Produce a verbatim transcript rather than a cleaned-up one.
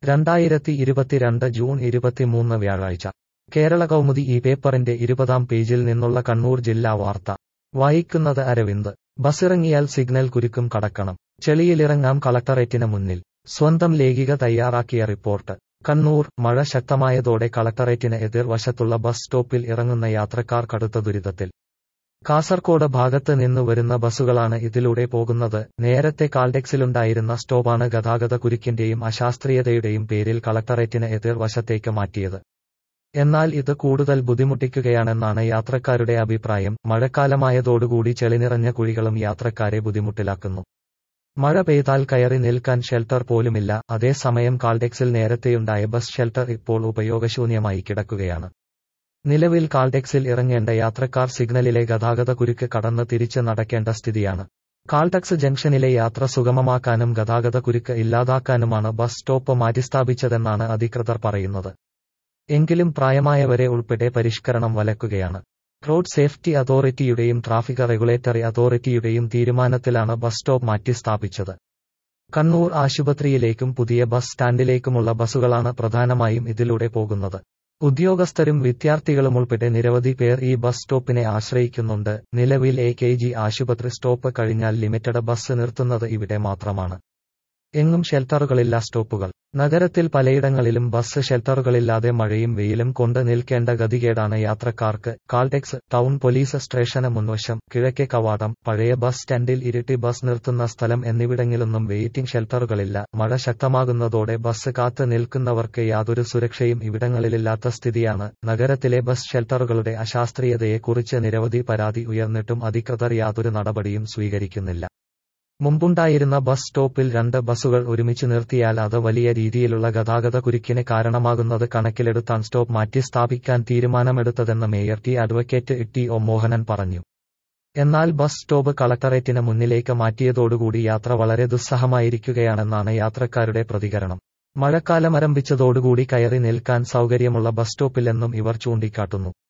രണ്ടായിരത്തി ഇരുപത്തിരണ്ട് ജൂൺ ഇരുപത്തിമൂന്ന് വ്യാഴാഴ്ച കേരള കൗമുദി ഈ പേപ്പറിന്റെ ഇരുപതാം പേജിൽ നിന്നുള്ള കണ്ണൂർ ജില്ലാ വാർത്ത വായിക്കുന്നത് അരവിന്ദ്. ബസിറങ്ങിയാൽ സിഗ്നൽ കുരുക്കും കടക്കണം. ചെളിയിലിറങ്ങാം കളക്ടറേറ്റിന് മുന്നിൽ. സ്വന്തം ലേഖിക തയ്യാറാക്കിയ റിപ്പോർട്ട്. കണ്ണൂർ. മഴ ശക്തമായതോടെ കളക്ടറേറ്റിന് എതിർവശത്തുള്ള ബസ് സ്റ്റോപ്പിൽ ഇറങ്ങുന്ന യാത്രക്കാർ കടുത്ത ദുരിതത്തിൽ. കാസർകോട് ഭാഗത്ത് നിന്ന് വരുന്ന ബസുകളാണ് ഇതിലൂടെ പോകുന്നത്. നേരത്തെ കാൽടെക്സിലുണ്ടായിരുന്ന സ്റ്റോപ്പാണ് ഗതാഗത കുരുക്കിന്റെയും അശാസ്ത്രീയതയുടെയും പേരിൽ കളക്ടറേറ്റിന് എതിർവശത്തേക്ക് മാറ്റിയത്. എന്നാൽ ഇത് കൂടുതൽ ബുദ്ധിമുട്ടിക്കുകയാണെന്നാണ് യാത്രക്കാരുടെ അഭിപ്രായം. മഴക്കാലമായതോടുകൂടി ചെളിനിറഞ്ഞ കുഴികളും യാത്രക്കാരെ ബുദ്ധിമുട്ടിലാക്കുന്നു. മഴ പെയ്താൽ കയറി നിൽക്കാൻ ഷെൽട്ടർ പോലുമില്ല. അതേസമയം കാൽടെക്സിൽ നേരത്തെയുണ്ടായ ബസ് ഷെൽട്ടർ ഇപ്പോൾ ഉപയോഗശൂന്യമായി കിടക്കുകയാണ്. നിലവിൽ കാൽടെക്സിൽ ഇറങ്ങേണ്ട യാത്രക്കാർ സിഗ്നലിലെ ഗതാഗത കുരുക്ക് കടന്ന് തിരിച്ച് നടക്കേണ്ട സ്ഥിതിയാണ്. കാൽടെക്സ് ജംഗ്ഷനിലെ യാത്ര സുഗമമാക്കാനും ഗതാഗത കുരുക്ക് ഇല്ലാതാക്കാനുമാണ് ബസ് സ്റ്റോപ്പ് മാറ്റിസ്ഥാപിച്ചതെന്നാണ് അധികൃതർ പറയുന്നത്. എങ്കിലും പ്രായമായവരെ ഉൾപ്പെടെ പരിഷ്കരണം വലക്കുകയാണ്. റോഡ് സേഫ്റ്റി അതോറിറ്റിയുടെയും ട്രാഫിക് റെഗുലേറ്ററി അതോറിറ്റിയുടെയും തീരുമാനത്തിലാണ് ബസ് സ്റ്റോപ്പ് മാറ്റിസ്ഥാപിച്ചത്. കണ്ണൂർ ആശുപത്രിയിലേക്കും പുതിയ ബസ് സ്റ്റാൻഡിലേക്കുമുള്ള ബസുകളാണ് പ്രധാനമായും ഇതിലൂടെ പോകുന്നത്. ഉദ്യോഗസ്ഥരും വിദ്യാർത്ഥികളും ഉൾപ്പെടെ നിരവധി പേർ ഈ ബസ് സ്റ്റോപ്പിനെ ആശ്രയിക്കുന്നുണ്ട്. നിലവിൽ എ കെ ജി ആശുപത്രി സ്റ്റോപ്പ് കഴിഞ്ഞാൽ ലിമിറ്റഡ് ബസ് നിർത്തുന്നത് ഇവിടെ മാത്രമാണ്. എങ്ങും ഷെൽട്ടറുകളില്ല. സ്റ്റോപ്പുകൾ. നഗരത്തിൽ പലയിടങ്ങളിലും ബസ് ഷെൽട്ടറുകളില്ലാതെ മഴയും വെയിലും കൊണ്ട് നിൽക്കേണ്ട ഗതികേടാണ് യാത്രക്കാർക്ക്. കാൽടെക്സ്, ടൗൺ പോലീസ് സ്റ്റേഷന് മുൻവശം, കിഴക്കേ കവാടം, പഴയ ബസ് സ്റ്റാൻഡിൽ ഇരിട്ടി ബസ് നിർത്തുന്ന സ്ഥലം എന്നിവിടങ്ങളിലൊന്നും വെയിറ്റിംഗ് ഷെൽട്ടറുകളില്ല. മഴ ശക്തമാകുന്നതോടെ ബസ് കാത്ത് നിൽക്കുന്നവർക്ക് യാതൊരു സുരക്ഷയും ഇവിടങ്ങളിലില്ലാത്ത സ്ഥിതിയാണ്. നഗരത്തിലെ ബസ് ഷെൽട്ടറുകളുടെ അശാസ്ത്രീയതയെക്കുറിച്ച് നിരവധി പരാതി ഉയർന്നിട്ടും അധികൃതർ യാതൊരു നടപടിയും സ്വീകരിക്കുന്നില്ല. മുമ്പുണ്ടായിരുന്ന ബസ് സ്റ്റോപ്പിൽ രണ്ട് ബസുകൾ ഒരുമിച്ച് നിർത്തിയാൽ അത് വലിയ രീതിയിലുള്ള ഗതാഗത കുരുക്കിന് കാരണമാകുന്നത് കണക്കിലെടുത്താണ് സ്റ്റോപ്പ് മാറ്റി സ്ഥാപിക്കാൻ തീരുമാനമെടുത്തതെന്ന് mayor T advocate T O Mohanan പറഞ്ഞു. എന്നാൽ ബസ് സ്റ്റോപ്പ് കളക്ടറേറ്റിന് മുന്നിലേക്ക് മാറ്റിയതോടുകൂടി യാത്ര വളരെ ദുസ്സഹമായിരിക്കുകയാണെന്നാണ് യാത്രക്കാരുടെ പ്രതികരണം. മഴക്കാലമാരംഭിച്ചതോടുകൂടി കയറി നിൽക്കാൻ സൗകര്യമുള്ള ബസ് സ്റ്റോപ്പില്ലെന്നും ഇവർ ചൂണ്ടിക്കാട്ടുന്നു.